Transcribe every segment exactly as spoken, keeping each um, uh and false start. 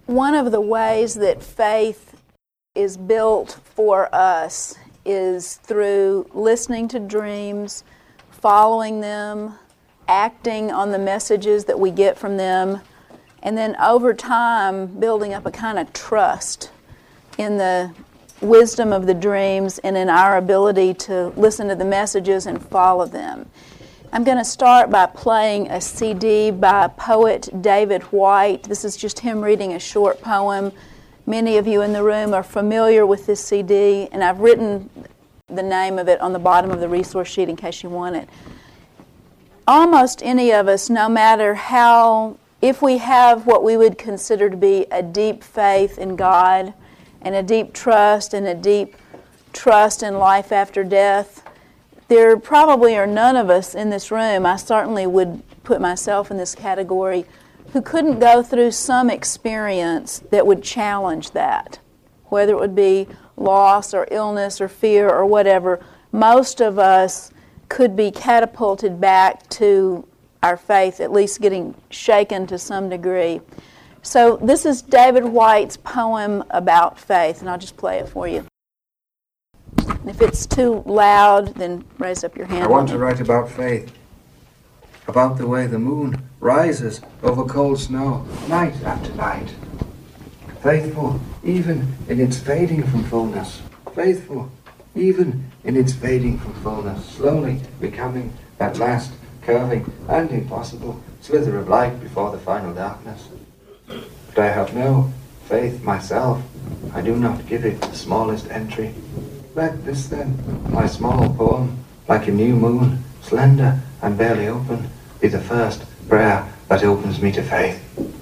One of the ways that faith is built for us is through listening to dreams, following them, acting on the messages that we get from them, and then over time building up a kind of trust in the wisdom of the dreams and in our ability to listen to the messages and follow them. I'm going to start by playing a C D by poet David Whyte. This is just him reading a short poem. Many of you in the room are familiar with this C D, and I've written the name of it on the bottom of the resource sheet in case you want it. Almost any of us, no matter how, if we have what we would consider to be a deep faith in God and a deep trust and a deep trust in life after death, there probably are none of us in this room, I certainly would put myself in this category, who couldn't go through some experience that would challenge that. Whether it would be loss or illness or fear or whatever, most of us could be catapulted back to our faith, at least getting shaken to some degree. So this is David Whyte's poem about faith, and I'll just play it for you. And if it's too loud, then raise up your hand. I want to write about faith, about the way the moon rises over cold snow, night after night. Faithful even in its fading from fullness. Faithful even in its fading from fullness. Slowly becoming that last curving and impossible slither of light before the final darkness. But I have no faith myself. I do not give it the smallest entry. Let this then, my small poem, like a new moon, slender and barely open, be the first prayer that opens me to faith.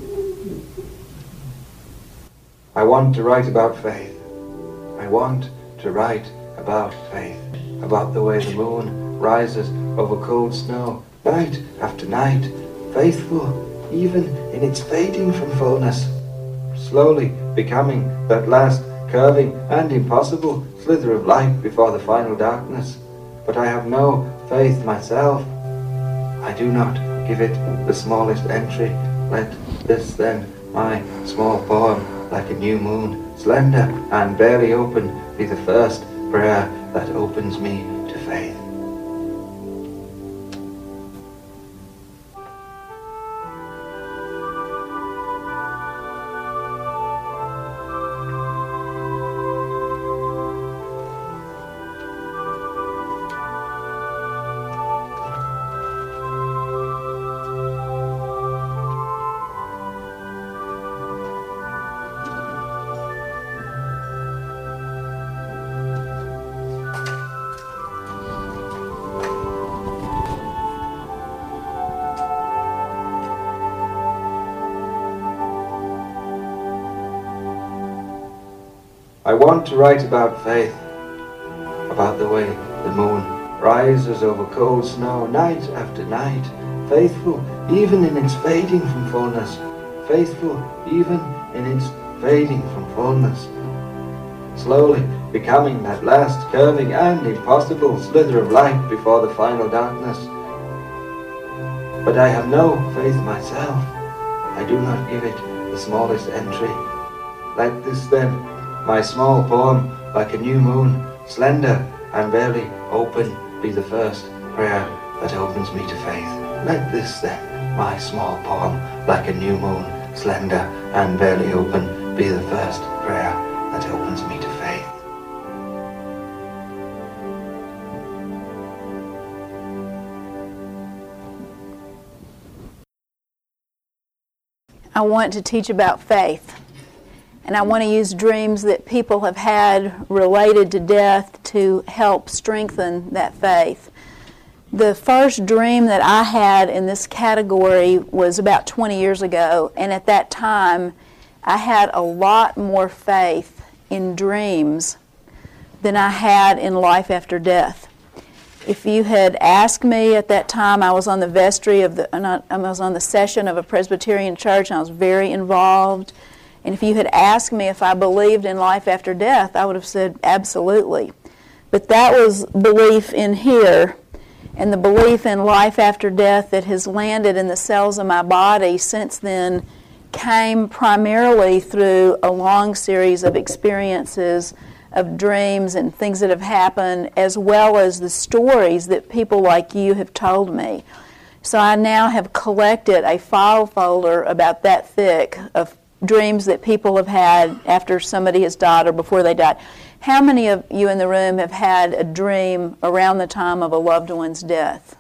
I want to write about faith. I want to write about faith, about the way the moon rises over cold snow, night after night, faithful even in its fading from fullness, slowly becoming that last curving and impossible slither of light before the final darkness. But I have no faith myself. I do not give it the smallest entry. Let this then, my small poem, like a new moon, slender and barely open, be the first prayer that opens me to faith. I want to write about faith, about the way the moon rises over cold snow night after night, faithful even in its fading from fullness, faithful even in its fading from fullness, slowly becoming that last curving and impossible slither of light before the final darkness. But I have no faith myself. I do not give it the smallest entry. Let this then, my small poem, like a new moon, slender and barely open, be the first prayer that opens me to faith. Let this then, my small poem, like a new moon, slender and barely open, be the first prayer that opens me to faith. I want to teach about faith. And I want to use dreams that people have had related to death to help strengthen that faith. The first dream that I had in this category was about twenty years ago, and at that time I had a lot more faith in dreams than I had in life after death. If you had asked me at that time, I was on the vestry of the, I was on the session of a Presbyterian church, and I was very involved. And if you had asked me if I believed in life after death, I would have said absolutely. But that was belief in here, and the belief in life after death that has landed in the cells of my body since then came primarily through a long series of experiences, of dreams and things that have happened, as well as the stories that people like you have told me. So I now have collected a file folder about that thick of dreams that people have had after somebody has died or before they died. How many of you in the room have had a dream around the time of a loved one's death?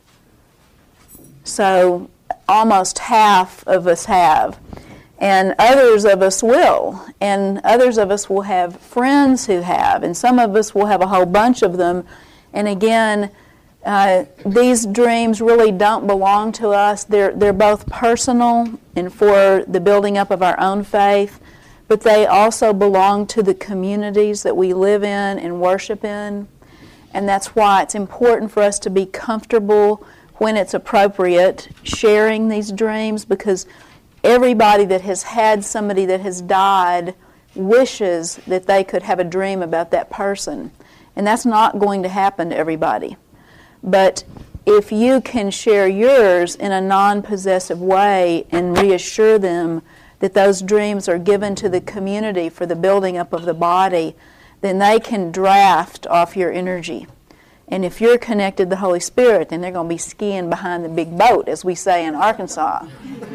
So almost half of us have. And others of us will. And others of us will have friends who have. And some of us will have a whole bunch of them. And again, uh, these dreams really don't belong to us. They're, they're both personal and for the building up of our own faith, but they also belong to the communities that we live in and worship in. And that's why it's important for us to be comfortable when it's appropriate sharing these dreams, because everybody that has had somebody that has died wishes that they could have a dream about that person. And that's not going to happen to everybody. But if you can share yours in a non-possessive way and reassure them that those dreams are given to the community for the building up of the body, then they can draft off your energy. And if you're connected to the Holy Spirit, then they're going to be skiing behind the big boat, as we say in Arkansas.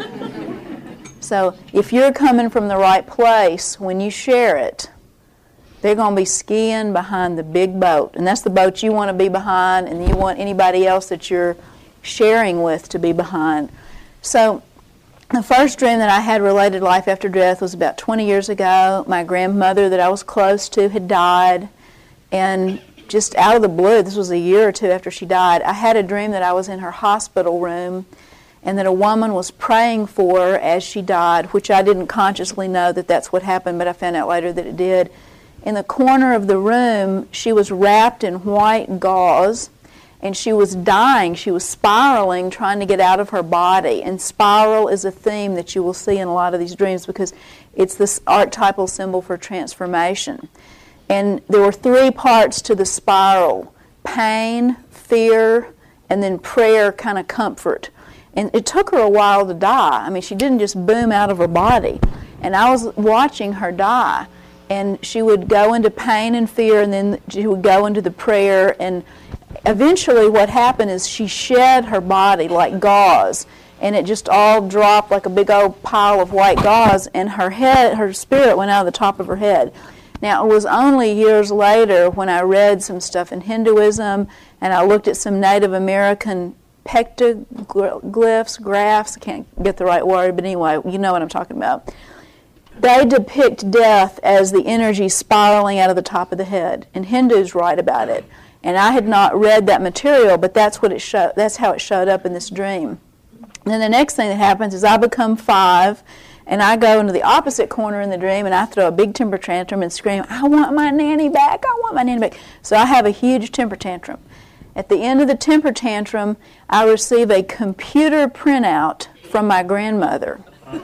So if you're coming from the right place, when you share it, they're going to be skiing behind the big boat. And that's the boat you want to be behind, and you want anybody else that you're sharing with to be behind. So the first dream that I had related to life after death was about twenty years ago. My grandmother that I was close to had died, and just out of the blue, this was a year or two after she died, I had a dream that I was in her hospital room and that a woman was praying for her as she died, which I didn't consciously know that that's what happened, but I found out later that it did. In the corner of the room, she was wrapped in white gauze, and she was dying. She was spiraling, trying to get out of her body. And spiral is a theme that you will see in a lot of these dreams because it's this archetypal symbol for transformation. And there were three parts to the spiral: pain, fear, and then prayer, kind of comfort. And it took her a while to die. I mean, she didn't just boom out of her body. And I was watching her die. And she would go into pain and fear, and then she would go into the prayer. And eventually what happened is she shed her body like gauze, and it just all dropped like a big old pile of white gauze, and her head, her spirit went out of the top of her head. Now, it was only years later when I read some stuff in Hinduism, and I looked at some Native American pectoglyphs, graphs, I can't get the right word, but anyway, you know what I'm talking about. They depict death as the energy spiraling out of the top of the head, and Hindus write about it. And I had not read that material, but that's what it showed. That's how it showed up in this dream. And then the next thing that happens is I become five, and I go into the opposite corner in the dream, and I throw a big temper tantrum and scream, "I want my nanny back! I want my nanny back!" So I have a huge temper tantrum. At the end of the temper tantrum, I receive a computer printout from my grandmother.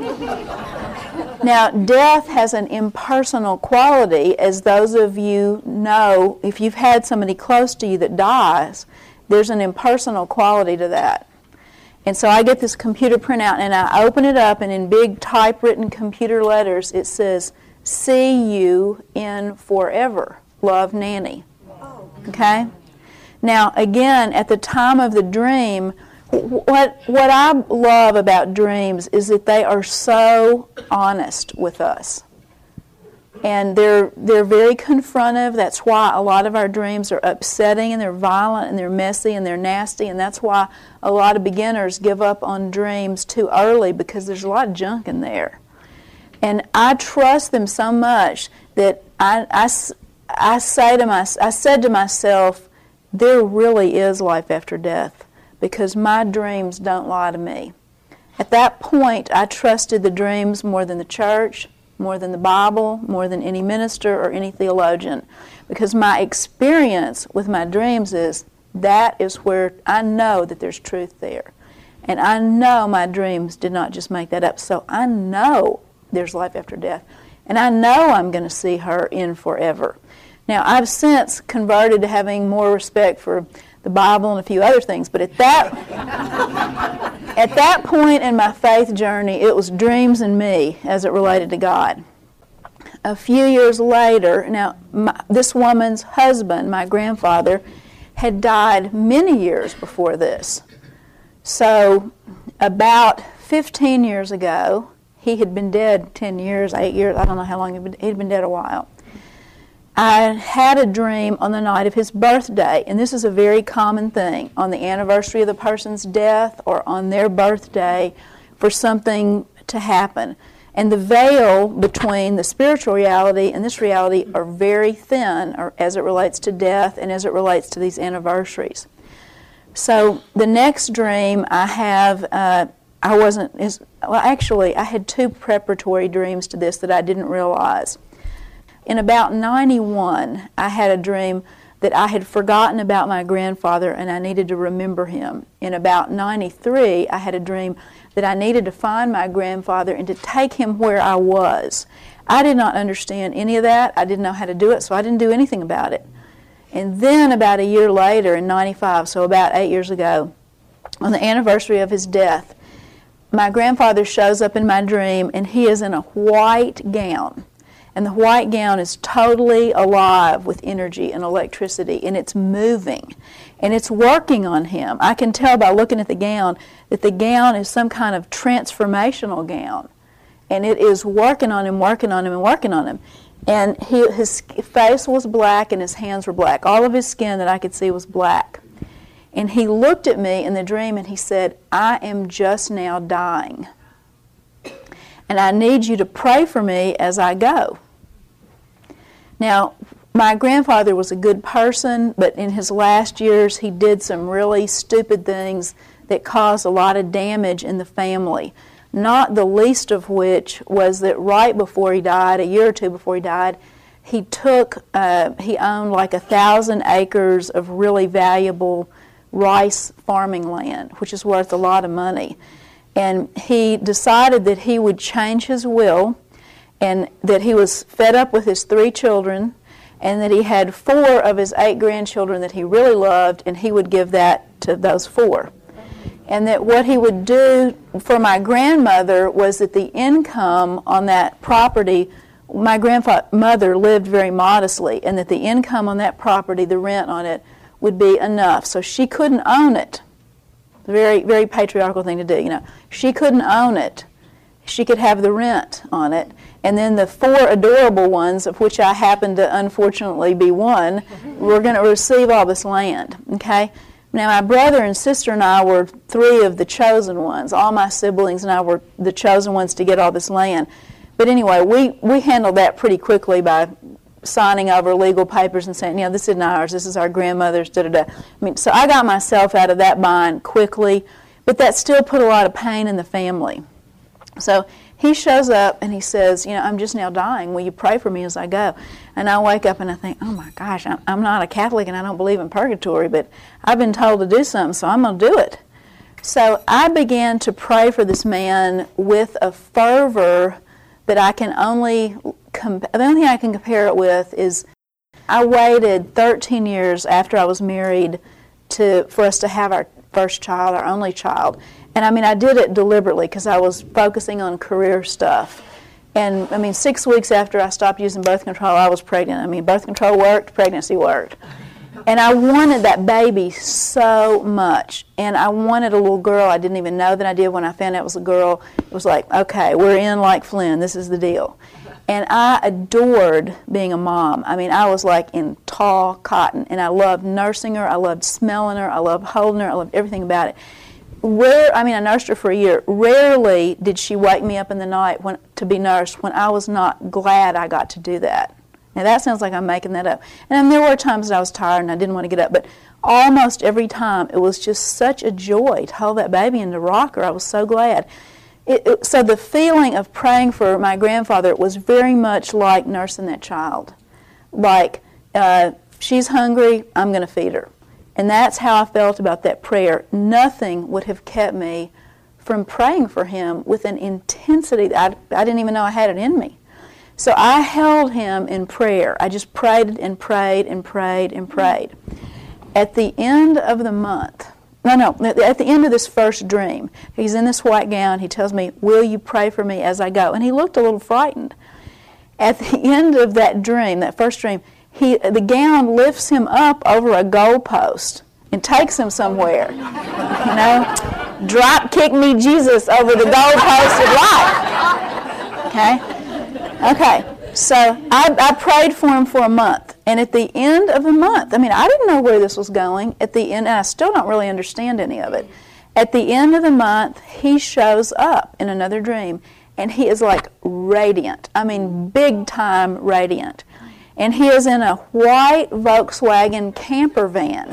Now, death has an impersonal quality, as those of you know, if you've had somebody close to you that dies, there's an impersonal quality to that. And so I get this computer printout, and I open it up, and in big typewritten computer letters, it says, "See you in forever. Love, Nanny." Okay? Now, again, at the time of the dream, What what I love about dreams is that they are so honest with us. And they're they're very confrontive. That's why a lot of our dreams are upsetting, and they're violent, and they're messy, and they're nasty. And that's why a lot of beginners give up on dreams too early, because there's a lot of junk in there. And I trust them so much that I, I, I, say to my, I said to myself, there really is life after death, because my dreams don't lie to me. At that point, I trusted the dreams more than the church, more than the Bible, more than any minister or any theologian, because my experience with my dreams is that is where I know that there's truth there. And I know my dreams did not just make that up, so I know there's life after death. And I know I'm going to see her in forever. Now, I've since converted to having more respect for the Bible and a few other things, but at that At that point in my faith journey, it was dreams and me as it related to God. A few years later, now my, this woman's husband, my grandfather, had died many years before this. So about fifteen years ago, he had been dead ten years, eight years, I don't know how long he'd been, he'd been dead a while. I had a dream on the night of his birthday, and this is a very common thing, on the anniversary of the person's death or on their birthday, for something to happen. And the veil between the spiritual reality and this reality are very thin, or as it relates to death and as it relates to these anniversaries. So the next dream I have, uh, I wasn't, as, well actually I had two preparatory dreams to this that I didn't realize. In about ninety-one, I had a dream that I had forgotten about my grandfather and I needed to remember him. In about ninety-three, I had a dream that I needed to find my grandfather and to take him where I was. I did not understand any of that. I didn't know how to do it, so I didn't do anything about it. And then about a year later, in ninety-five, so about eight years ago, on the anniversary of his death, my grandfather shows up in my dream and he is in a white gown. And the white gown is totally alive with energy and electricity, and it's moving, and it's working on him. I can tell by looking at the gown that the gown is some kind of transformational gown, and it is working on him, working on him, and working on him. And he, his face was black, and his hands were black. All of his skin that I could see was black. And he looked at me in the dream, and he said, "I am just now dying, and I need you to pray for me as I go." Now, my grandfather was a good person, but in his last years he did some really stupid things that caused a lot of damage in the family. Not the least of which was that right before he died, a year or two before he died, he took, uh, he owned like a thousand acres of really valuable rice farming land, which is worth a lot of money. And he decided that he would change his will, and that he was fed up with his three children, and that he had four of his eight grandchildren that he really loved, and he would give that to those four. And that what he would do for my grandmother was that the income on that property, my grandmother lived very modestly, and that the income on that property, the rent on it, would be enough. So she couldn't own it. Very, very patriarchal thing to do, you know. She couldn't own it. She could have the rent on it. And then the four adorable ones, of which I happen to unfortunately be one, were going to receive all this land, okay? Now, my brother and sister and I were three of the chosen ones. All my siblings and I were the chosen ones to get all this land. But anyway, we, we handled that pretty quickly by signing over legal papers and saying, you know, this isn't ours, this is our grandmother's, da-da-da. I mean, so I got myself out of that bind quickly, but that still put a lot of pain in the family. So he shows up and he says, you know, I'm just now dying. Will you pray for me as I go? And I wake up and I think, oh my gosh, I'm, I'm not a Catholic and I don't believe in purgatory, but I've been told to do something, so I'm going to do it. So I began to pray for this man with a fervor that I can only, comp- the only thing I can compare it with is I waited thirteen years after I was married to for us to have our first child, our only child. And I mean, I did it deliberately because I was focusing on career stuff. And I mean, six weeks after I stopped using birth control, I was pregnant. I mean, birth control worked, pregnancy worked. And I wanted that baby so much. And I wanted a little girl. I didn't even know that I did. When I found out it was a girl, it was like, okay, we're in like Flynn. This is the deal. And I adored being a mom. I mean, I was like in tall cotton. And I loved nursing her. I loved smelling her. I loved holding her. I loved everything about it. Rare, I mean, I nursed her for a year. Rarely did she wake me up in the night when, to be nursed when I was not glad I got to do that. Now, that sounds like I'm making that up. And there were times that I was tired and I didn't want to get up, but almost every time it was just such a joy to hold that baby and to rock her. I was so glad. It, it, so the feeling of praying for my grandfather was very much like nursing that child. Like, uh, she's hungry, I'm going to feed her. And that's how I felt about that prayer. Nothing would have kept me from praying for him with an intensity that I, I didn't even know I had it in me. So I held him in prayer. I just prayed and prayed and prayed and prayed. At the end of the month, no, no, at the end of this first dream, he's in this white gown. He tells me, will you pray for me as I go? And he looked a little frightened. At the end of that dream, that first dream, he, the gown lifts him up over a goalpost and takes him somewhere. You know, drop kick me Jesus over the goalpost of life. Okay? Okay. So I, I prayed for him for a month. And at the end of the month, I mean, I didn't know where this was going. At the end, and I still don't really understand any of it. At the end of the month, he shows up in another dream. And he is like radiant. I mean, big time radiant. And he is in a white Volkswagen camper van,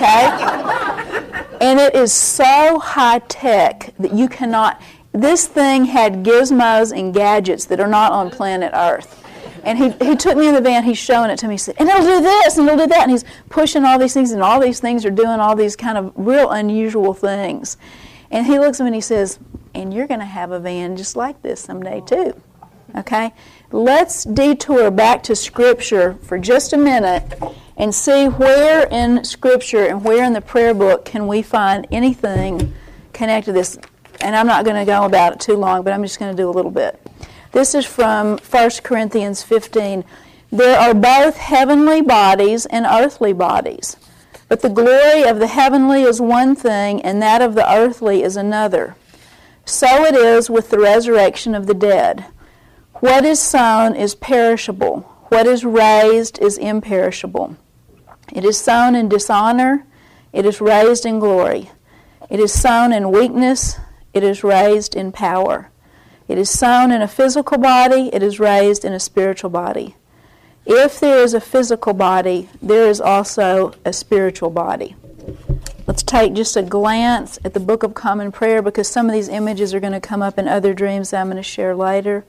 okay? And it is so high tech that you cannot, this thing had gizmos and gadgets that are not on planet Earth. And he, he took me in the van, he's showing it to me, he said, and it'll do this, and it'll do that, and he's pushing all these things, and all these things are doing all these kind of real unusual things. And he looks at me and he says, and you're going to have a van just like this someday too, okay? Let's detour back to Scripture for just a minute and see where in Scripture and where in the prayer book can we find anything connected to this. And I'm not going to go about it too long, but I'm just going to do a little bit. This is from First Corinthians fifteen. There are both heavenly bodies and earthly bodies, but the glory of the heavenly is one thing, and that of the earthly is another. So it is with the resurrection of the dead. What is sown is perishable. What is raised is imperishable. It is sown in dishonor. It is raised in glory. It is sown in weakness. It is raised in power. It is sown in a physical body. It is raised in a spiritual body. If there is a physical body, there is also a spiritual body. Let's take just a glance at the Book of Common Prayer, because some of these images are going to come up in other dreams that I'm going to share later.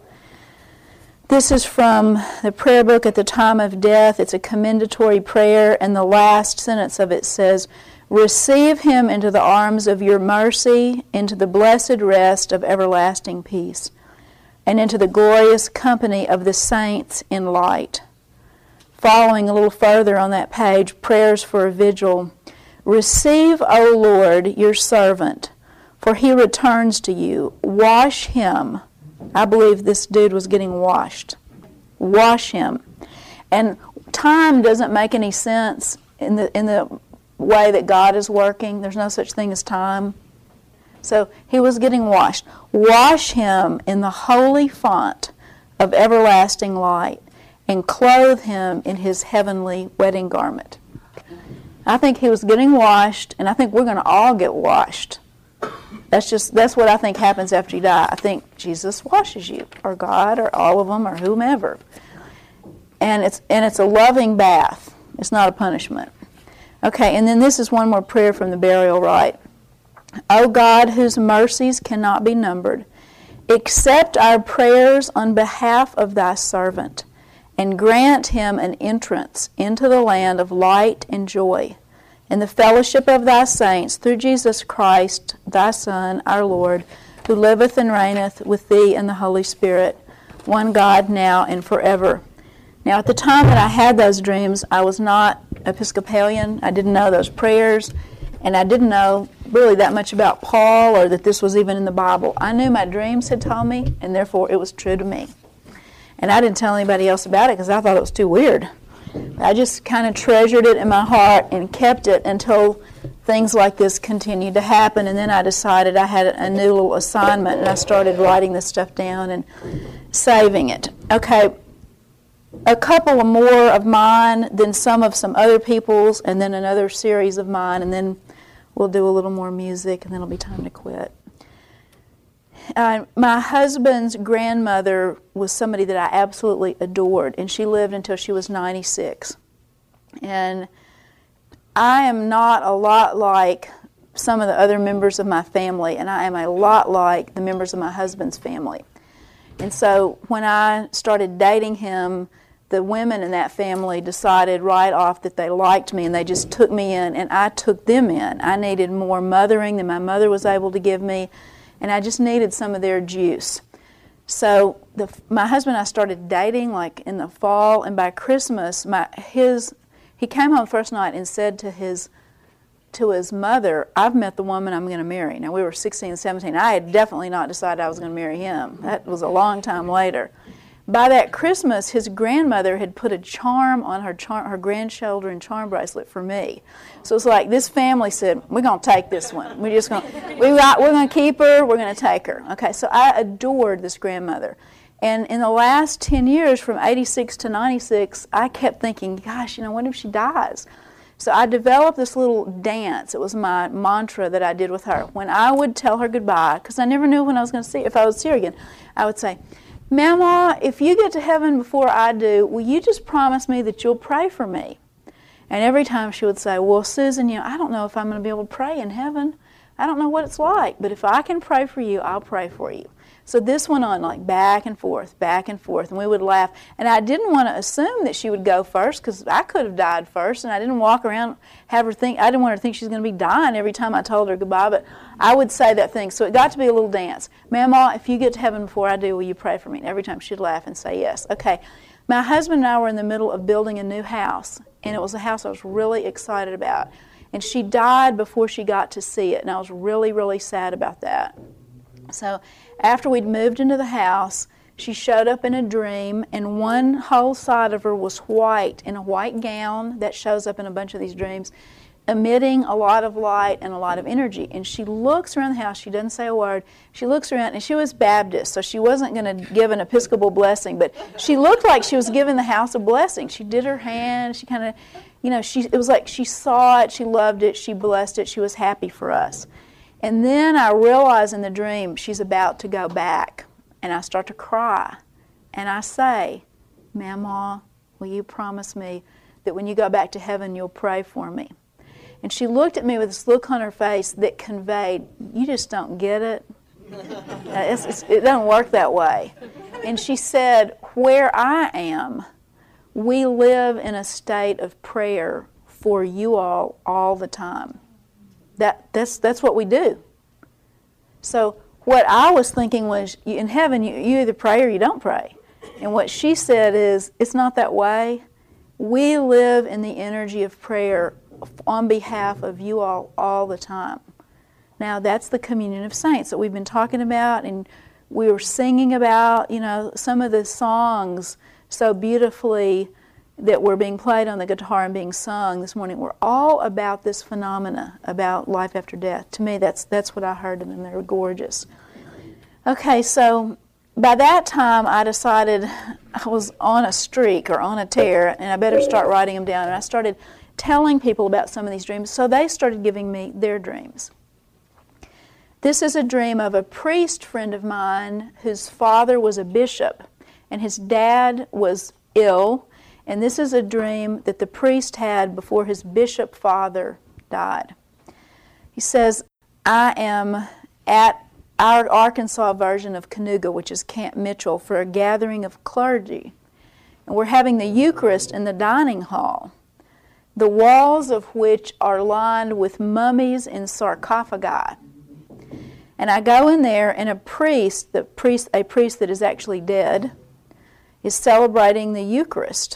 This is from the prayer book at the time of death. It's a commendatory prayer, and the last sentence of it says, receive him into the arms of your mercy, into the blessed rest of everlasting peace, and into the glorious company of the saints in light. Following a little further on that page, prayers for a vigil. Receive, O Lord, your servant, for he returns to you. Wash him. I believe this dude was getting washed. Wash him. And time doesn't make any sense in the in the way that God is working. There's no such thing as time. So he was getting washed. Wash him in the holy font of everlasting light, and clothe him in his heavenly wedding garment. I think he was getting washed, and I think we're going to all get washed. That's just, that's what I think happens after you die. I think Jesus washes you, or God, or all of them, or whomever. And it's and it's a loving bath. It's not a punishment. Okay, and then this is one more prayer from the burial rite. O God, whose mercies cannot be numbered, accept our prayers on behalf of thy servant, and grant him an entrance into the land of light and joy, in the fellowship of thy saints, through Jesus Christ, thy Son, our Lord, who liveth and reigneth with thee in the Holy Spirit, one God, now and forever. Now, at the time that I had those dreams, I was not Episcopalian. I didn't know those prayers, and I didn't know really that much about Paul or that this was even in the Bible. I knew my dreams had told me, and therefore it was true to me. And I didn't tell anybody else about it because I thought it was too weird. I just kind of treasured it in my heart and kept it until things like this continued to happen. And then I decided I had a new little assignment, and I started writing this stuff down and saving it. Okay, a couple of more of mine, then some of some other people's, and then another series of mine, and then we'll do a little more music, and then it'll be time to quit. Uh, my husband's grandmother was somebody that I absolutely adored, and she lived until she was ninety-six. And I am not a lot like some of the other members of my family, and I am a lot like the members of my husband's family. And so when I started dating him, the women in that family decided right off that they liked me, and they just took me in, and I took them in. I needed more mothering than my mother was able to give me, and I just needed some of their juice. So the, my husband and I started dating like in the fall, and by Christmas, my his he came home first night and said to his to his mother, I've met the woman I'm going to marry. Now, we were sixteen and seventeen. I had definitely not decided I was going to marry him. That was a long time later. By that Christmas, his grandmother had put a charm on her charm, her grandchildren charm bracelet for me. So it's like this family said, we're going to take this one. We're just going we got, we're going to keep her. We're going to take her. Okay, so I adored this grandmother. And in the last ten years, from eighty-six to ninety-six, I kept thinking, gosh, you know, what if she dies? So I developed this little dance. It was my mantra that I did with her. When I would tell her goodbye, because I never knew when I was going to see her, if I would see her again, I would say, Mama, if you get to heaven before I do, will you just promise me that you'll pray for me? And every time she would say, well, Susan, you know, I don't know if I'm going to be able to pray in heaven. I don't know what it's like, but if I can pray for you, I'll pray for you. So this went on like back and forth, back and forth, and we would laugh. And I didn't want to assume that she would go first because I could have died first, and I didn't walk around, have her think, I didn't want her to think she was going to be dying every time I told her goodbye, but I would say that thing. So it got to be a little dance. Mama, if you get to heaven before I do, will you pray for me? And every time she'd laugh and say yes. Okay. My husband and I were in the middle of building a new house, and it was a house I was really excited about. And she died before she got to see it, and I was really, really sad about that. So after we'd moved into the house, she showed up in a dream, and one whole side of her was white, in a white gown that shows up in a bunch of these dreams, emitting a lot of light and a lot of energy. And she looks around the house. She doesn't say a word. She looks around, and she was Baptist, so she wasn't going to give an Episcopal blessing, but she looked like she was giving the house a blessing. She did her hand. She kind of, you know, she it was like she saw it, she loved it, she blessed it, she was happy for us. And then I realize in the dream she's about to go back, and I start to cry. And I say, Mama, will you promise me that when you go back to heaven you'll pray for me? And she looked at me with this look on her face that conveyed, you just don't get it. it's, it's, it doesn't work that way. And she said, where I am, we live in a state of prayer for you all all the time. That that's that's what we do. So what I was thinking was, in heaven, you, you either pray or you don't pray. And what she said is, it's not that way. We live in the energy of prayer on behalf of you all all the time. Now, that's the communion of saints that we've been talking about, and we were singing about, you know, some of the songs so beautifully that were being played on the guitar and being sung this morning were all about this phenomena, about life after death. To me, that's that's what I heard, and they were gorgeous. Okay, so by that time, I decided I was on a streak or on a tear, and I better start writing them down. And I started telling people about some of these dreams, so they started giving me their dreams. This is a dream of a priest friend of mine whose father was a bishop, and his dad was ill. And this is a dream that the priest had before his bishop father died. He says, I am at our Arkansas version of Canoga, which is Camp Mitchell, for a gathering of clergy. And we're having the Eucharist in the dining hall, the walls of which are lined with mummies in sarcophagi. And I go in there, and a priest, the priest, a priest that is actually dead, is celebrating the Eucharist.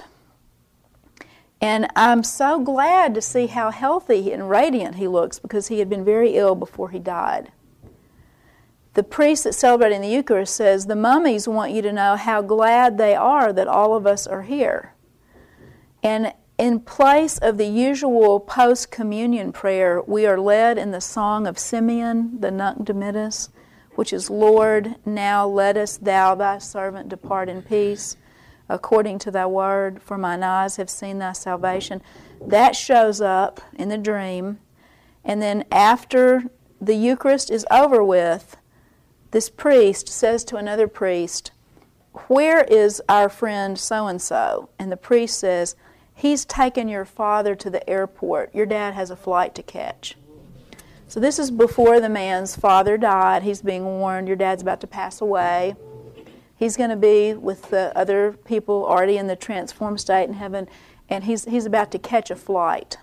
And I'm so glad to see how healthy and radiant he looks, because he had been very ill before he died. The priest that's celebrating the Eucharist says, the mummies want you to know how glad they are that all of us are here. And in place of the usual post-communion prayer, we are led in the song of Simeon, the Nunc Dimittis, which is, Lord, now lettest thou thy servant depart in peace, according to thy word, for mine eyes have seen thy salvation. That shows up in the dream. And then after the Eucharist is over with, this priest says to another priest, where is our friend so-and-so? And the priest says, he's taken your father to the airport. Your dad has a flight to catch. So this is before the man's father died. He's being warned, your dad's about to pass away. He's going to be with the other people already in the transformed state in heaven, and he's he's about to catch a flight.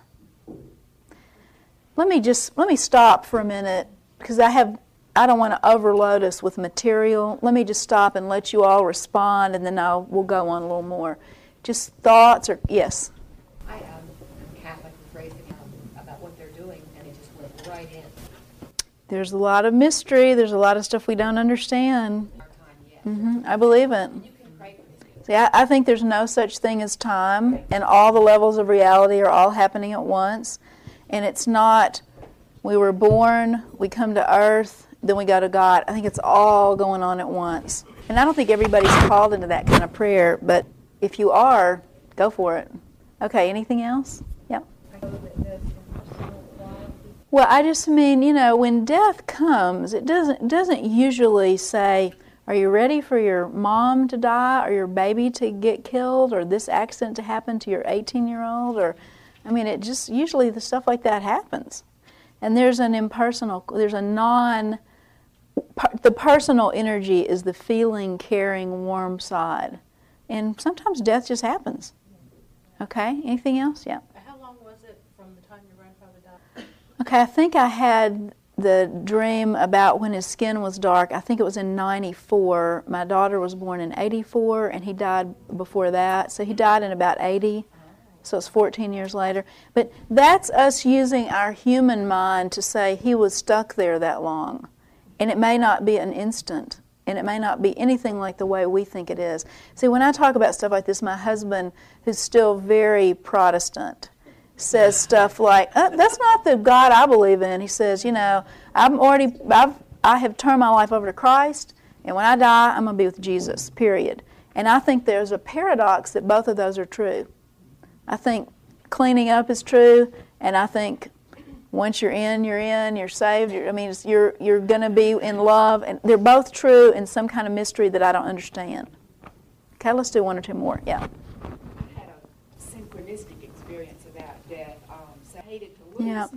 Let me just let me stop for a minute, because I have I don't want to overload us with material. Let me just stop and let you all respond, and then I'll we'll go on a little more. Just thoughts or yes. I am Catholic, was raised um, about what they're doing, and right in. There's a lot of mystery. There's a lot of stuff we don't understand. Our time yet. hmm I believe it. You can pray for me. See, I, I think there's no such thing as time, and all the levels of reality are all happening at once. And it's not, we were born, we come to earth, then we go to God. I think it's all going on at once. And I don't think everybody's called into that kind of prayer, but if you are, go for it. Okay, anything else? Yep. Well, I just mean, you know, when death comes, it doesn't doesn't usually say, are you ready for your mom to die or your baby to get killed or this accident to happen to your eighteen-year-old? Or, I mean, it just, usually the stuff like that happens. And there's an impersonal, there's a non, the personal energy is the feeling, caring, warm side. And sometimes death just happens. Okay, anything else? Yeah. How long was it from the time your grandfather died? Okay, I think I had the dream about when his skin was dark. I think it was in ninety-four. My daughter was born in eighty-four, and he died before that. So he died in about eighty, so it's fourteen years later. But that's us using our human mind to say he was stuck there that long. And it may not be an instant, and it may not be anything like the way we think it is. See, when I talk about stuff like this, my husband, who's still very Protestant, says stuff like, oh, that's not the God I believe in. He says, you know, I'm already, I've, I have turned my life over to Christ, and when I die, I'm going to be with Jesus, period. And I think there's a paradox that both of those are true. I think cleaning up is true, and I think once you're in, you're in, you're saved. You're, I mean, it's, you're you're going to be in love, and they're both true in some kind of mystery that I don't understand. Okay, let's do one or two more. Yeah. I had a synchronistic experience about death. Um, so I hated to lose Yeah. her.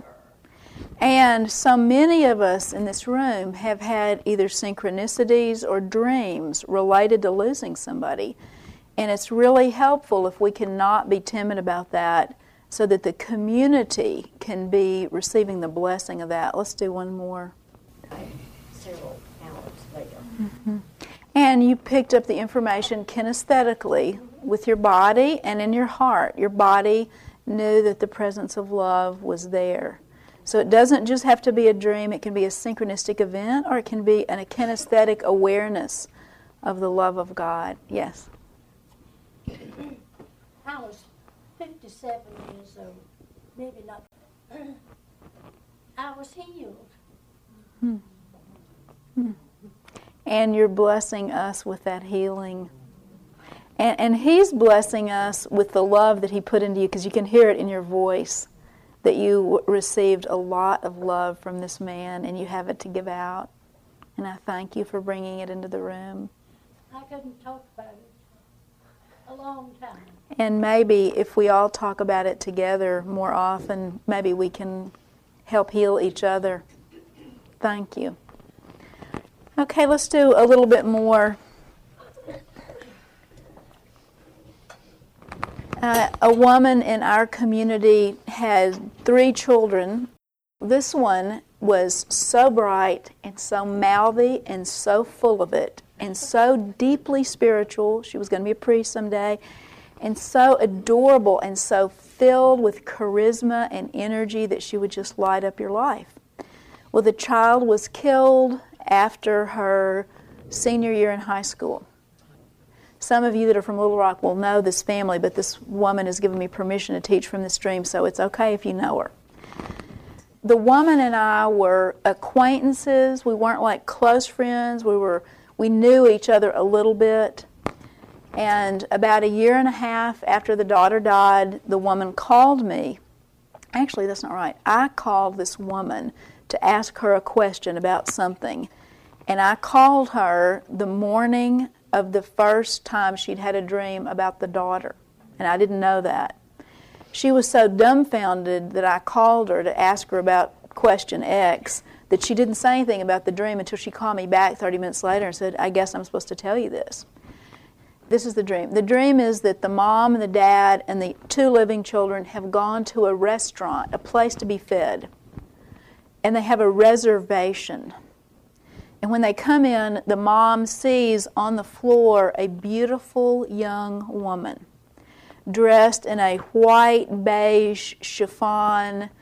And so many of us in this room have had either synchronicities or dreams related to losing somebody. And it's really helpful if we can not be timid about that so that the community can be receiving the blessing of that. Let's do one more. Several hours later. Mm-hmm. And you picked up the information kinesthetically with your body and in your heart. Your body knew that the presence of love was there. So it doesn't just have to be a dream. It can be a synchronistic event, or it can be an, a kinesthetic awareness of the love of God. Yes? I was fifty-seven years old, maybe not. I was healed. Hmm. Hmm. And you're blessing us with that healing. And, and He's blessing us with the love that He put into you, because you can hear it in your voice, that you w- received a lot of love from this man, and you have it to give out. And I thank you for bringing it into the room. I couldn't talk about it a long time. And maybe if we all talk about it together more often, maybe we can help heal each other. Thank you. Okay, let's do a little bit more. Uh, a woman in our community had three children. This one was so bright and so mouthy and so full of it and so deeply spiritual. She was going to be a priest someday. And so adorable and so filled with charisma and energy that she would just light up your life. Well, the child was killed after her senior year in high school. Some of you that are from Little Rock will know this family, but this woman has given me permission to teach from this dream, so it's okay if you know her. The woman and I were acquaintances. We weren't like close friends. We were we knew each other a little bit. And about a year and a half after the daughter died, the woman called me. Actually, that's not right. I called this woman to ask her a question about something. And I called her the morning of the first time she'd had a dream about the daughter. And I didn't know that. She was so dumbfounded that I called her to ask her about question X that she didn't say anything about the dream until she called me back thirty minutes later and said, I guess I'm supposed to tell you this. This is the dream. The dream is that the mom and the dad and the two living children have gone to a restaurant, a place to be fed, and they have a reservation. And when they come in, the mom sees on the floor a beautiful young woman dressed in a white beige chiffon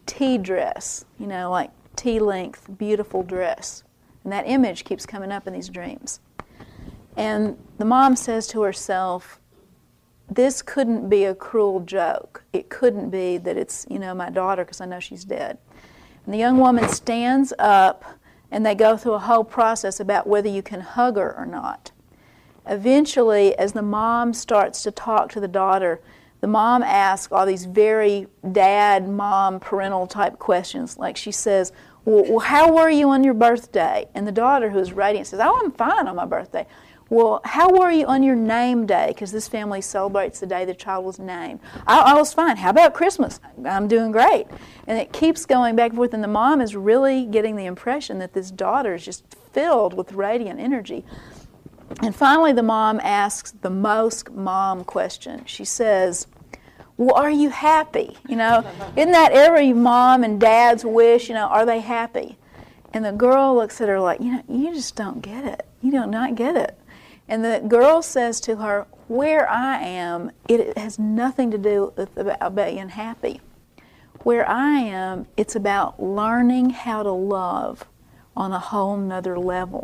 tea dress, you know, like tea length, beautiful dress. And that image keeps coming up in these dreams. And the mom says to herself, this couldn't be a cruel joke. It couldn't be that it's, you know, my daughter, because I know she's dead. And the young woman stands up, and they go through a whole process about whether you can hug her or not. Eventually, as the mom starts to talk to the daughter, the mom asks all these very dad, mom, parental type questions. Like she says, well, how were you on your birthday? And the daughter, who's radiant, says, oh, I'm fine on my birthday. Well, how were you on your name day? Because this family celebrates the day the child was named. I, I was fine. How about Christmas? I'm doing great. And it keeps going back and forth, and the mom is really getting the impression that this daughter is just filled with radiant energy. And finally, the mom asks the most mom question. She says, well, are you happy? You know, isn't that every mom and dad's wish, you know, are they happy? And the girl looks at her like, you know, you just don't get it. You do not get it. And the girl says to her, where I am, it has nothing to do with about being happy. Where I am, it's about learning how to love on a whole nother level.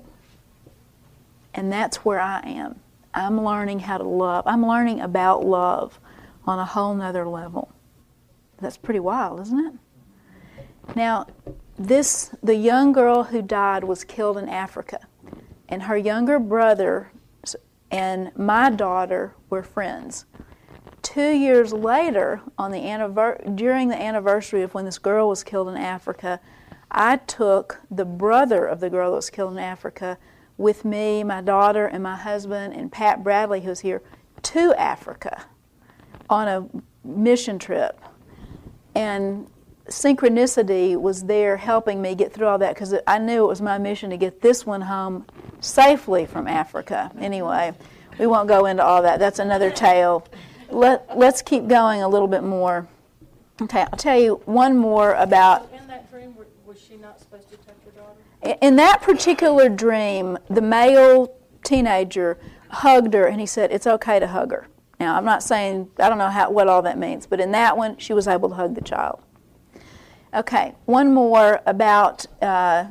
And that's where I am. I'm learning how to love. I'm learning about love on a whole nother level. That's pretty wild, isn't it? Now, this, the young girl who died was killed in Africa. And her younger brother and my daughter were friends. Two years later, on the annivers- during the anniversary of when this girl was killed in Africa, I took the brother of the girl that was killed in Africa with me, my daughter, and my husband, and Pat Bradley, who's here, to Africa on a mission trip. And synchronicity was there helping me get through all that, because I knew it was my mission to get this one home safely from Africa. Anyway, we won't go into all that. That's another tale. Let, let's keep going a little bit more. Okay, I'll tell you one more about... So in that dream, was she not supposed to touch her daughter? In that particular dream, the male teenager hugged her, and he said, it's okay to hug her. Now, I'm not saying, I don't know how, what all that means, but in that one, she was able to hug the child. Okay, one more about uh,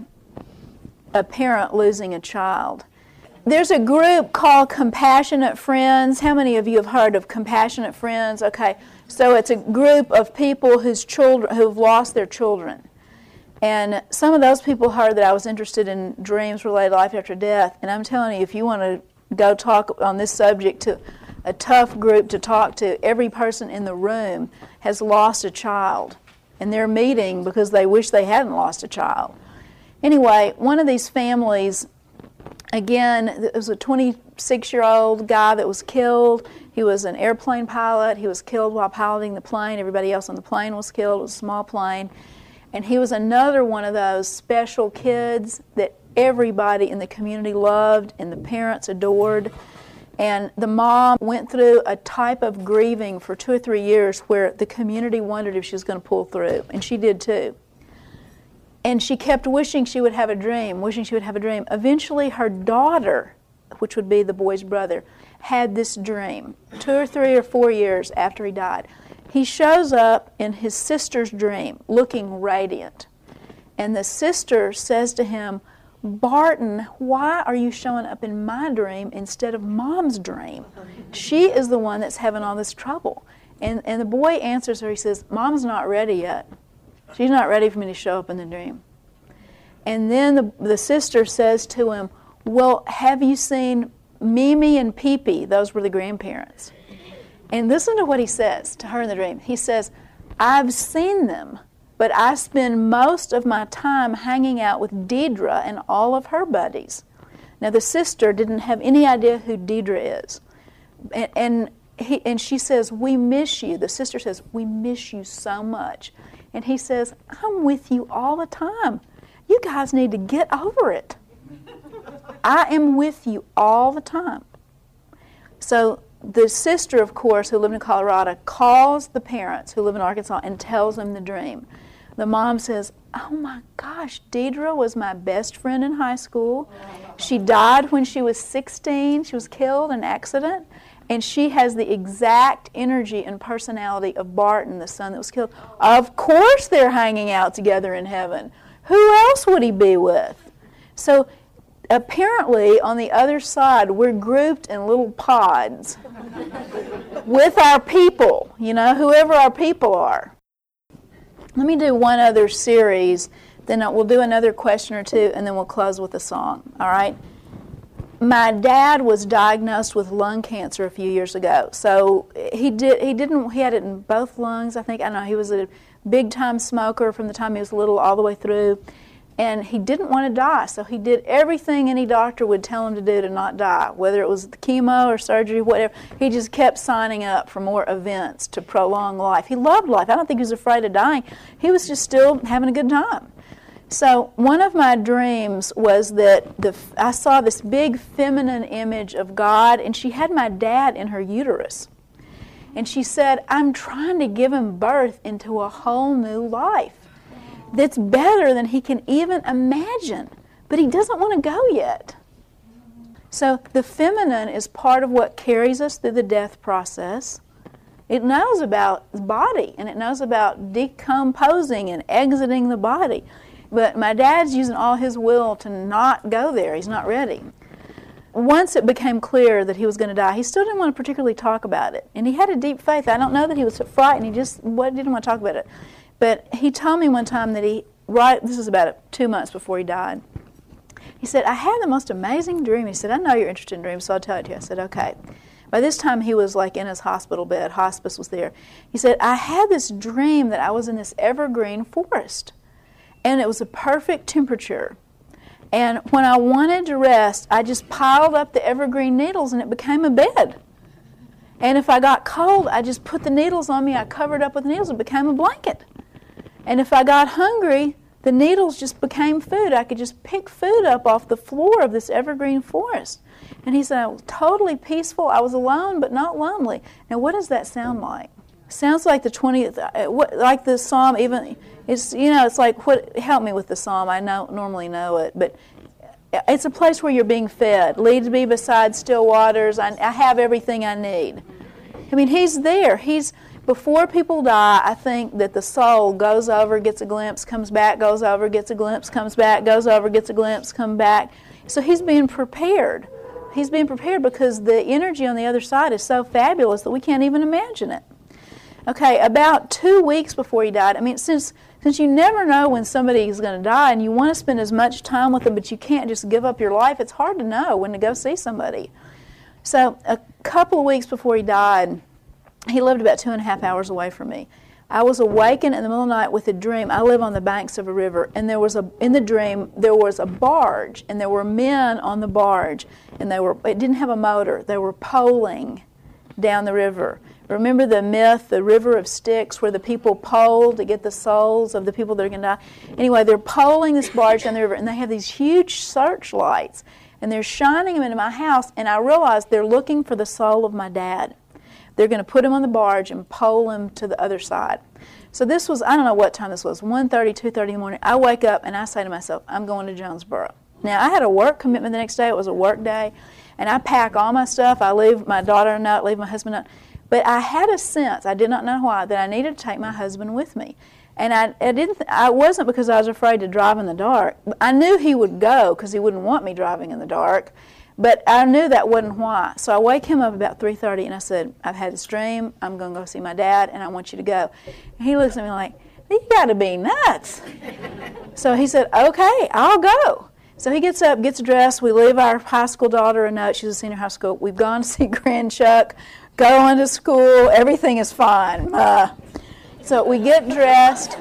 a parent losing a child. There's a group called Compassionate Friends. How many of you have heard of Compassionate Friends? Okay, so it's a group of people whose children who've lost their children. And some of those people heard that I was interested in dreams related to life after death. And I'm telling you, if you want to go talk on this subject to a tough group to talk to, every person in the room has lost a child. And they're meeting because they wish they hadn't lost a child. Anyway, one of these families, again, it was a twenty-six-year-old guy that was killed. He was an airplane pilot. He was killed while piloting the plane. Everybody else on the plane was killed. It was a small plane. And he was another one of those special kids that everybody in the community loved and the parents adored. And the mom went through a type of grieving for two or three years where the community wondered if she was going to pull through. And she did too. And she kept wishing she would have a dream, wishing she would have a dream. Eventually her daughter, which would be the boy's brother, had this dream two or three or four years after he died. He shows up in his sister's dream looking radiant. And the sister says to him, Barton, why are you showing up in my dream instead of Mom's dream? She is the one that's having all this trouble. And, and the boy answers her, he says, Mom's not ready yet. She's not ready for me to show up in the dream. And then the, the sister says to him, well, have you seen Mimi and Pee-Pee? Those were the grandparents. And listen to what he says to her in the dream. He says, I've seen them, but I spend most of my time hanging out with Deidre and all of her buddies. Now, the sister didn't have any idea who Deidre is. And, and, he, and she says, we miss you. The sister says, we miss you so much. And he says, I'm with you all the time. You guys need to get over it. I am with you all the time. So the sister, of course, who lived in Colorado, calls the parents who live in Arkansas and tells them the dream. The mom says, oh my gosh, Deidre was my best friend in high school. She died when she was sixteen. She was killed in an accident. And she has the exact energy and personality of Barton, the son that was killed. Of course they're hanging out together in heaven. Who else would he be with? So apparently on the other side, we're grouped in little pods with our people, you know, whoever our people are. Let me do one other series, then we'll do another question or two, and then we'll close with a song, all right? My dad was diagnosed with lung cancer a few years ago. So he did. He didn't. He had it in both lungs. I think. I don't know. He was a big-time smoker from the time he was little all the way through, and he didn't want to die. So he did everything any doctor would tell him to do to not die, whether it was the chemo or surgery, whatever. He just kept signing up for more events to prolong life. He loved life. I don't think he was afraid of dying. He was just still having a good time. So one of my dreams was that the I saw this big feminine image of God, and she had my dad in her uterus. And she said, I'm trying to give him birth into a whole new life that's better than he can even imagine. But he doesn't want to go yet. So the feminine is part of what carries us through the death process. It knows about the body, and it knows about decomposing and exiting the body. But my dad's using all his will to not go there. He's not ready. Once it became clear that he was going to die, he still didn't want to particularly talk about it. And he had a deep faith. I don't know that he was frightened. He just didn't want to talk about it. But he told me one time that he, right, this is about two months before he died, he said, I had the most amazing dream. He said, I know you're interested in dreams, so I'll tell it to you. I said, okay. By this time, he was like in his hospital bed. Hospice was there. He said, I had this dream that I was in this evergreen forest. And it was a perfect temperature. And when I wanted to rest, I just piled up the evergreen needles and it became a bed. And if I got cold, I just put the needles on me. I covered up with the needles. It became a blanket. And if I got hungry, the needles just became food. I could just pick food up off the floor of this evergreen forest. And he said, I was totally peaceful. I was alone, but not lonely. Now, what does that sound like? Sounds like the twentieth, like the psalm. Even it's you know it's like what help me with the psalm. I know normally know it, but it's a place where you're being fed. Leads me beside still waters. I, I have everything I need. I mean, he's there. He's before people die. I think that the soul goes over, gets a glimpse, comes back, goes over, gets a glimpse, comes back, goes over, gets a glimpse, come back. So he's being prepared. He's being prepared because the energy on the other side is so fabulous that we can't even imagine it. Okay, about two weeks before he died, I mean, since since you never know when somebody is going to die and you want to spend as much time with them, but you can't just give up your life, it's hard to know when to go see somebody. So a couple of weeks before he died, he lived about two and a half hours away from me. I was awakened in the middle of the night with a dream. I live on the banks of a river, and there was a in the dream there was a barge, and there were men on the barge, and they were it didn't have a motor. They were poling down the river. Remember the myth, the river of Styx, where the people pole to get the souls of the people that are going to die? Anyway, they're poling this barge down the river, and they have these huge searchlights, and they're shining them into my house, and I realized they're looking for the soul of my dad. They're going to put him on the barge and pole him to the other side. So this was, I don't know what time this was, one thirty, two thirty in the morning. I wake up, and I say to myself, I'm going to Jonesboro. Now, I had a work commitment the next day. It was a work day, and I pack all my stuff. I leave my daughter a note, leave my husband a note. But I had a sense, I did not know why, that I needed to take my husband with me. And I, I didn't. Th- I wasn't because I was afraid to drive in the dark. I knew he would go because he wouldn't want me driving in the dark. But I knew that wasn't why. So I wake him up about three thirty, and I said, I've had this dream. I'm going to go see my dad, and I want you to go. And he looks at me like, you got to be nuts. So he said, okay, I'll go. So he gets up, gets dressed. We leave our high school daughter a note. She's a senior high school. We've gone to see Grand Chuck. Going to school, everything is fine. Uh, so we get dressed,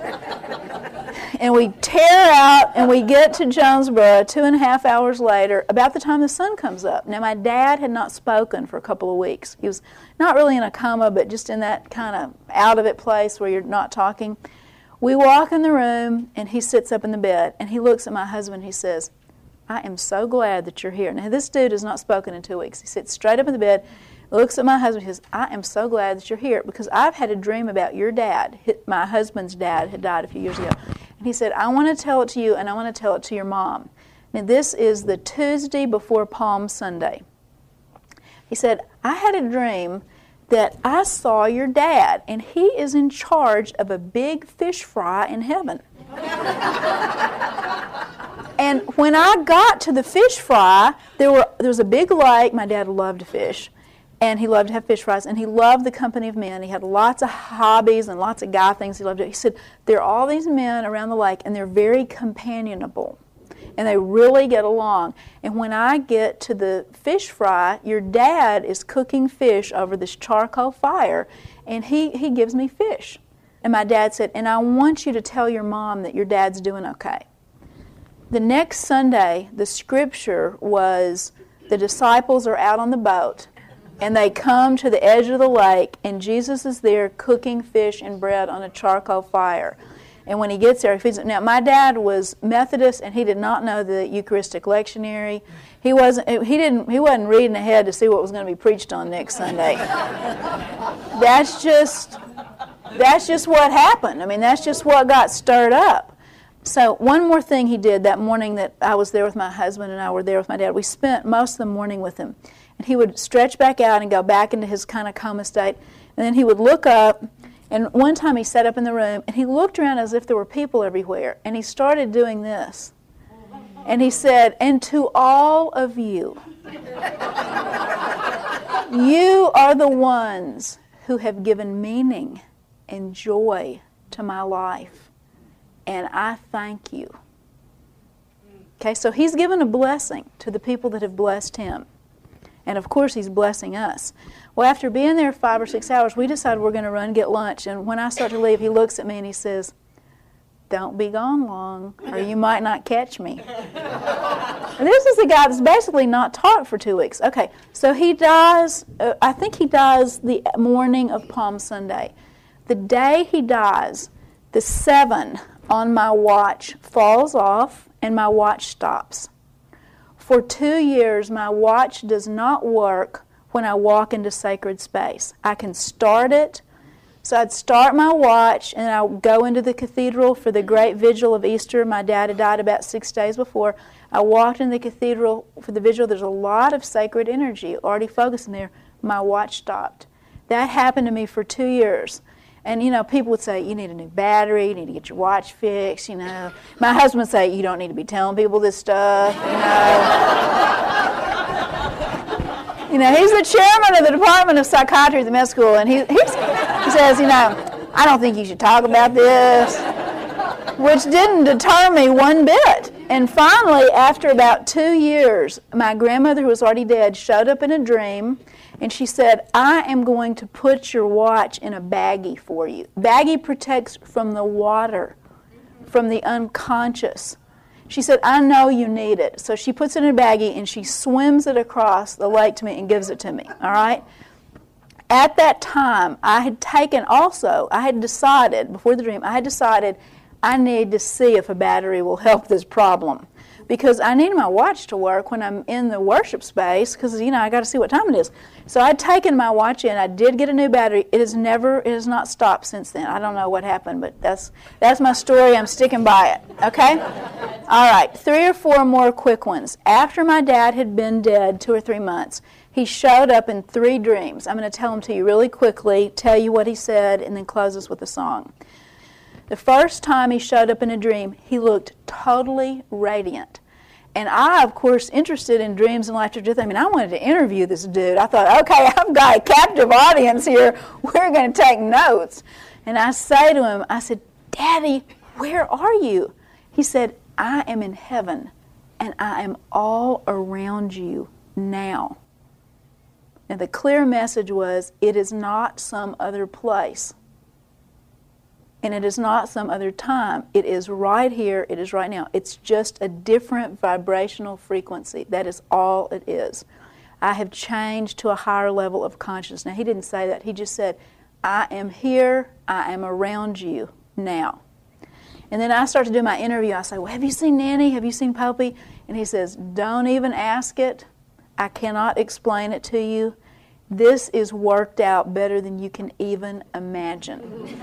and we tear out, and we get to Jonesboro two and a half hours later, about the time the sun comes up. Now, my dad had not spoken for a couple of weeks. He was not really in a coma, but just in that kind of out-of-it place where you're not talking. We walk in the room, and he sits up in the bed, and he looks at my husband, and he says, I am so glad that you're here. Now, this dude has not spoken in two weeks. He sits straight up in the bed, looks at my husband and says, I am so glad that you're here because I've had a dream about your dad. My husband's dad had died a few years ago. And he said, I want to tell it to you and I want to tell it to your mom. Now, this is the Tuesday before Palm Sunday. He said, I had a dream that I saw your dad, and he is in charge of a big fish fry in heaven. And when I got to the fish fry, there were there was a big lake. My dad loved to fish, and he loved to have fish fries, and he loved the company of men. He had lots of hobbies and lots of guy things he loved to do. He said, there are all these men around the lake, and they're very companionable, and they really get along. And when I get to the fish fry, your dad is cooking fish over this charcoal fire, and he, he gives me fish. And my dad said, and I want you to tell your mom that your dad's doing okay. The next Sunday, the scripture was the disciples are out on the boat, and they come to the edge of the lake, and Jesus is there cooking fish and bread on a charcoal fire. And when he gets there, he feeds it. Now, my dad was Methodist, and he did not know the Eucharistic lectionary. He wasn't. He didn't. He wasn't reading ahead to see what was going to be preached on next Sunday. That's just. That's just what happened. I mean, that's just what got stirred up. So one more thing he did that morning that I was there with my husband and I were there with my dad. We spent most of the morning with him. And he would stretch back out and go back into his kind of coma state. And then he would look up. And one time he sat up in the room and he looked around as if there were people everywhere. And he started doing this. And he said, and to all of you, you are the ones who have given meaning and joy to my life. And I thank you. Okay, so he's given a blessing to the people that have blessed him. And of course he's blessing us. Well, after being there five or six hours, we decided we're going to run and get lunch. And when I start to leave, he looks at me and he says, don't be gone long, or you might not catch me. And this is a guy that's basically not talked for two weeks. Okay, so he dies, uh, I think he dies the morning of Palm Sunday. The day he dies, the seven on my watch falls off and my watch stops. For two years, my watch does not work when I walk into sacred space. I can start it. So I'd start my watch and I would go into the cathedral for the great vigil of Easter. My dad had died about six days before. I walked in the cathedral for the vigil. There's a lot of sacred energy already focused in there. My watch stopped. That happened to me for two years. And, you know, people would say, you need a new battery, you need to get your watch fixed, you know. My husband would say, you don't need to be telling people this stuff, you know. You know, he's the chairman of the Department of Psychiatry at the med school, and he, he's, he says, you know, I don't think you should talk about this, which didn't deter me one bit. And finally, after about two years, my grandmother, who was already dead, showed up in a dream. And she said, I am going to put your watch in a baggie for you. Baggie protects from the water, from the unconscious. She said, I know you need it. So she puts it in a baggie and she swims it across the lake to me and gives it to me. All right? At that time, I had taken also, I had decided, before the dream, I had decided I need to see if a battery will help this problem. Because I need my watch to work when I'm in the worship space because, you know, I got to see what time it is. So I'd taken my watch in. I did get a new battery. It has never, it has not stopped since then. I don't know what happened, but that's that's my story. I'm sticking by it. Okay? All right. Three or four more quick ones. After my dad had been dead two or three months, he showed up in three dreams. I'm going to tell them to you really quickly, tell you what he said, and then close us with a song. The first time he showed up in a dream, he looked totally radiant. And I, of course, interested in dreams and life after death. I mean, I wanted to interview this dude. I thought, okay, I've got a captive audience here. We're going to take notes. And I say to him, I said, Daddy, where are you? He said, I am in heaven, and I am all around you now. And the clear message was, it is not some other place. And it is not some other time. It is right here. It is right now. It's just a different vibrational frequency. That is all it is. I have changed to a higher level of consciousness. Now, he didn't say that. He just said, I am here. I am around you now. And then I start to do my interview. I say, well, have you seen Nanny? Have you seen Popey? And he says, don't even ask it. I cannot explain it to you. This is worked out better than you can even imagine.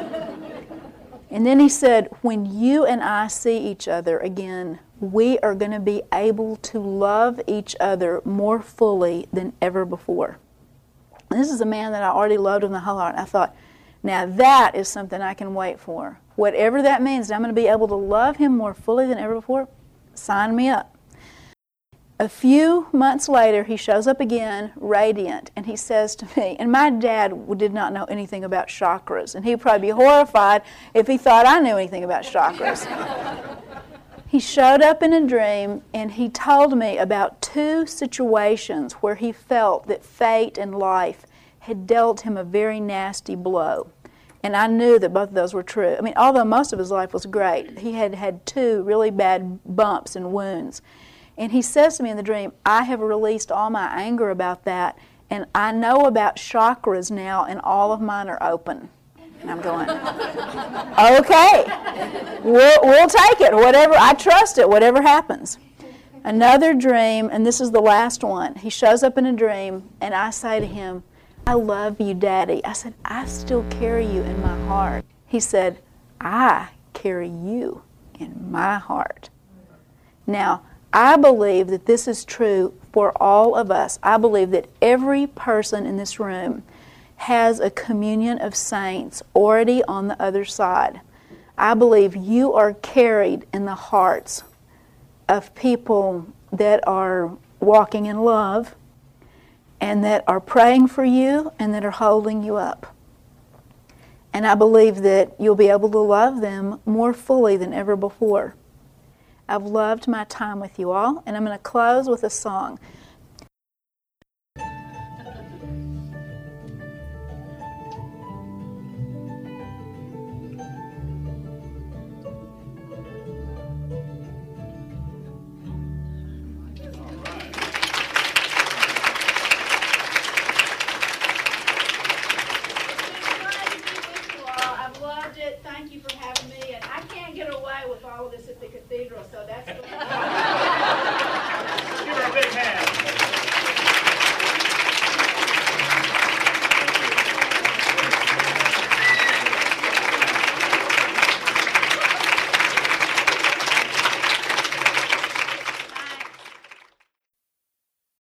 And then he said, when you and I see each other again, we are going to be able to love each other more fully than ever before. And this is a man that I already loved with my whole heart. I thought, now that is something I can wait for. Whatever that means, I'm going to be able to love him more fully than ever before. Sign me up. A few months later, he shows up again, radiant, and he says to me, and my dad did not know anything about chakras, and he'd probably be horrified if he thought I knew anything about chakras. He showed up in a dream, and he told me about two situations where he felt that fate and life had dealt him a very nasty blow. And I knew that both of those were true. I mean, although most of his life was great, he had had two really bad bumps and wounds. And he says to me in the dream, I have released all my anger about that, and I know about chakras now, and all of mine are open. And I'm going, okay, we'll, we'll take it, whatever, I trust it, whatever happens. Another dream, and this is the last one. He shows up in a dream, and I say to him, I love you, Daddy. I said, I still carry you in my heart. He said, I carry you in my heart. Now, I believe that this is true for all of us. I believe that every person in this room has a communion of saints already on the other side. I believe you are carried in the hearts of people that are walking in love and that are praying for you and that are holding you up. And I believe that you'll be able to love them more fully than ever before. I've loved my time with you all, and I'm going to close with a song. I've loved it. Thank you for having me. And I can't get away with all of this at the cathedral, so that's